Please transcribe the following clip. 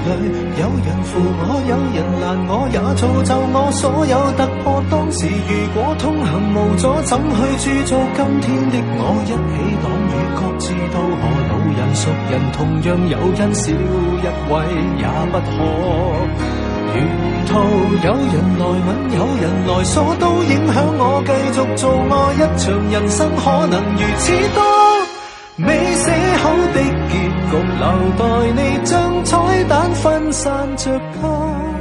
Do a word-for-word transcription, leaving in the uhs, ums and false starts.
里，有人扶我，有人攔我，也造就我所有突破。當時如果通行無阻，怎去鑄造今天的我？一起擋雨，各自渡河，老人熟人同樣有因，少一位也不可。沿途有人來吻，有人來鎖，都影響我繼續做愛。一場人生可能如此多未寫好的結局，留待你將彩蛋分散着它。